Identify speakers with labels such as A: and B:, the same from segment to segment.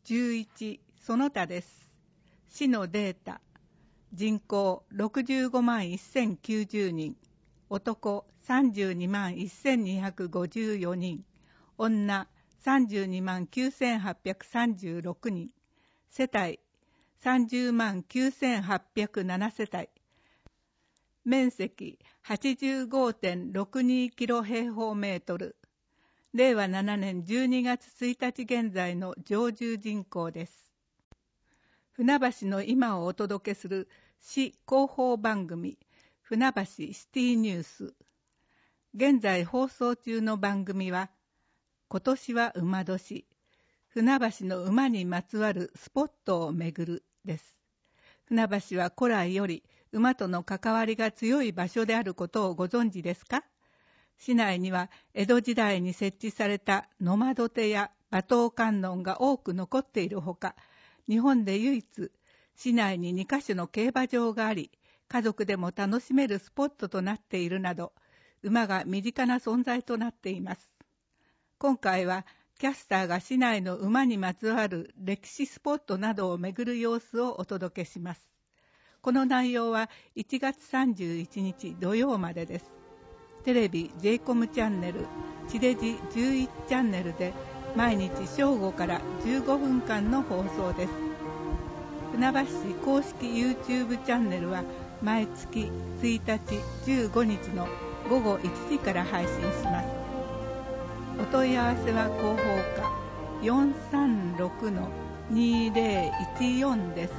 A: 11その他です。市のデータ。人口65万1090人。男32万1254人。女32万9836人。世帯30万9807世帯。面積 85.62 キロ平方メートル。令和7年12月1日現在の常住人口です。船橋の今をお届けする市広報番組、船橋シティニュース。現在放送中の番組は、今年は馬年、船橋の馬にまつわるスポットを巡るです。船橋は古来より馬との関わりが強い場所であることをご存知ですか？市内には江戸時代に設置された野間土手や馬頭観音が多く残っているほか、日本で唯一市内に2カ所の競馬場があり、家族でも楽しめるスポットとなっているなど、馬が身近な存在となっています。今回はキャスターが市内の馬にまつわる歴史スポットなどを巡る様子をお届けします。この内容は1月31日土曜までです。テレビ J コムチャンネル、地デジ11チャンネルで毎日正午から15分間の放送です。船橋市公式 YouTube チャンネルは毎月1日15日の午後1時から配信します。お問い合わせは広報課 436-2014 です。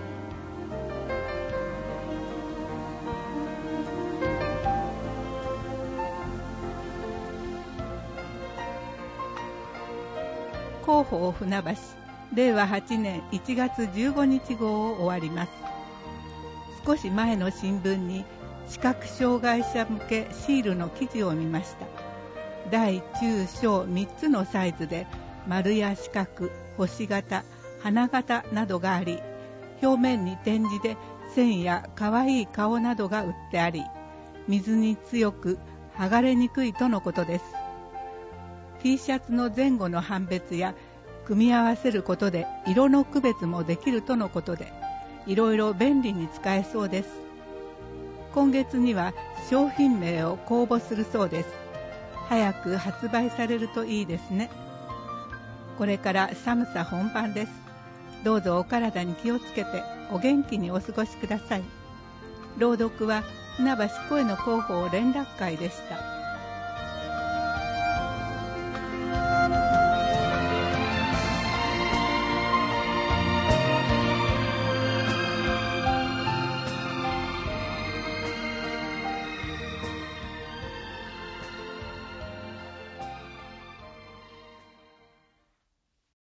A: 広報船橋、令和8年1月15日号を終わります。少し前の新聞に視覚障害者向けシールの記事を見ました。大中小3つのサイズで丸や四角、星型、花型などがあり、表面に点字で線やかわいい顔などが売ってあり、水に強く剥がれにくいとのことです。T シャツの前後の判別や組み合わせることで色の区別もできるとのことで、いろいろ便利に使えそうです。今月には商品名を公募するそうです。早く発売されるといいですね。これから寒さ本番です。どうぞお体に気をつけてお元気にお過ごしください。朗読は船橋声の広報連絡会でした。